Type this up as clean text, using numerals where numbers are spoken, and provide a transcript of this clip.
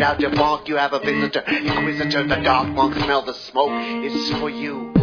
out your funk, you have a visitor. Inquisitor, the dark monk, smell the smoke. It's for you.